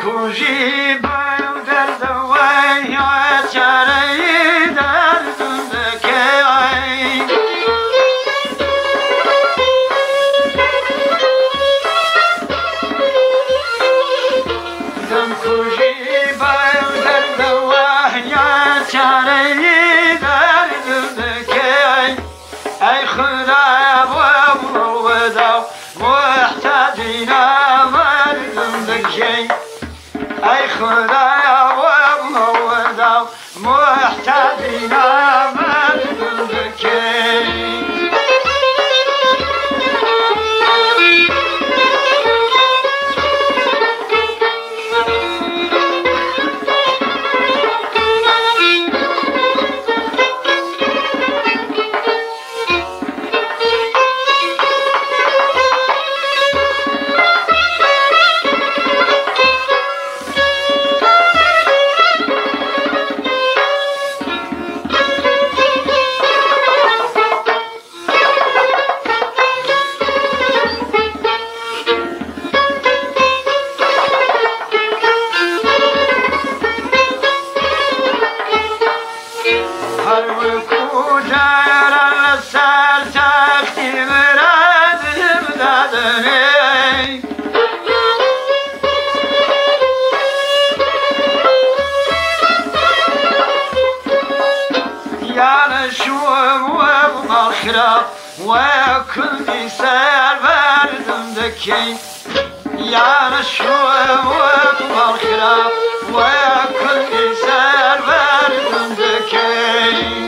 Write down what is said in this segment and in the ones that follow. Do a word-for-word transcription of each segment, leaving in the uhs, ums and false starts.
کوژی بایم در دوای چاره دردم دکی دم کوژی بایم در دوای چاره دردم دکی ای خدا و ودا محتاجینا مردم دکی ای خدایا و مودا محتاجینا مردم دکی وكل سال بردم دكي يا نشوة وبالخراب وكل سال بردم دكي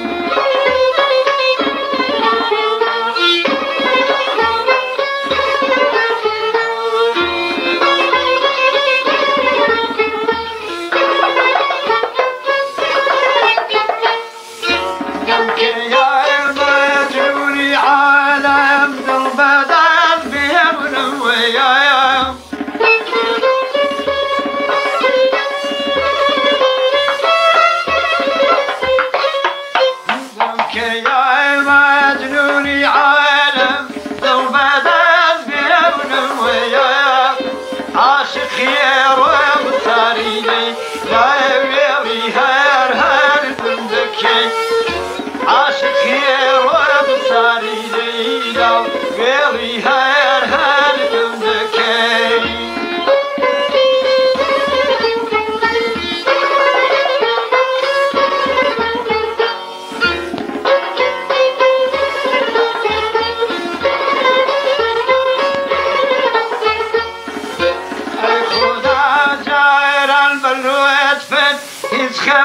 خير ومطاريني لا يبيري هر هر بندكي عاشق خير ومطاريني لا يبيري هر هر بندكي خم